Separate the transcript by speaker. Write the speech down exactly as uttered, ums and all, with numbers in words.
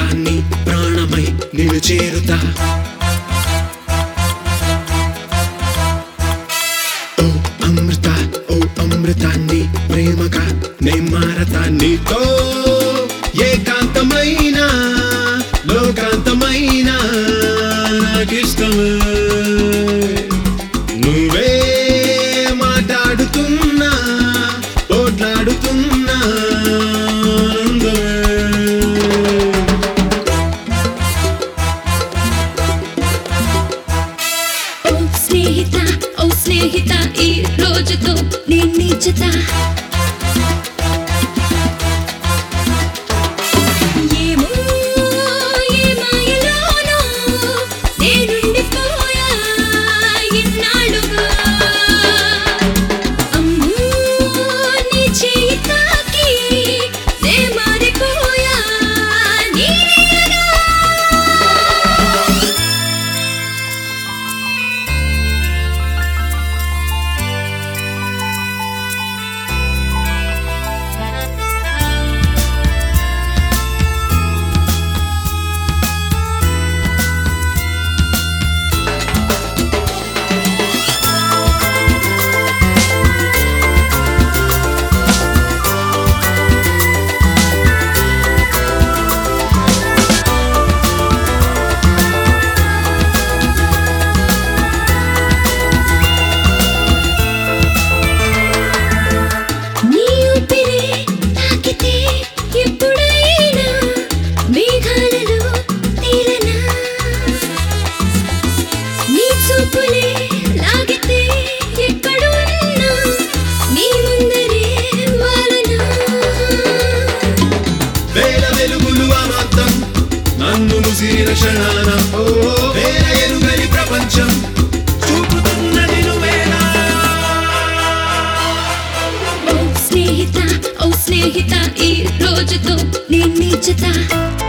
Speaker 1: అమృతాన్ని ప్రాణమై నిన్ను చేరుతా ఓ అమృత ఓ అమృతాన్ని ప్రేమగా నే మారతా నీతో ఏకాంతమైన లోకాంతమైన నాకిష్టమే నువ్వే మాట్లాడుతున్నా పోట్లాడుతున్నా
Speaker 2: ఓ స్నేహిత ఓ స్నేహిత ఈ రోజుతో నేను నిజతా ఏమో ఏ మాయలోనో నేనుండిపోయా ఇన్నాళ్ళుగా అమ్మో నీ చేయి తాకి నే మారిపోయా నీవేగా నీ ఊపిరే తాకితే ఎప్పుడైనా మేఘాలలో తేలనా నీ చూపులే లాగితే ఎక్కడున్నా నీ ముందరే వాలనా
Speaker 1: వేల వెలుగులు అమాంతం నన్ను ముసిరిన క్షణాన ఓ వేల ఎరుగని ప్రపంచం చూపుతున్నది నువ్వేనా
Speaker 2: ఓ స్నేహిత ఓ స్నేహిత ఈ రోజుతో నేను నిజతా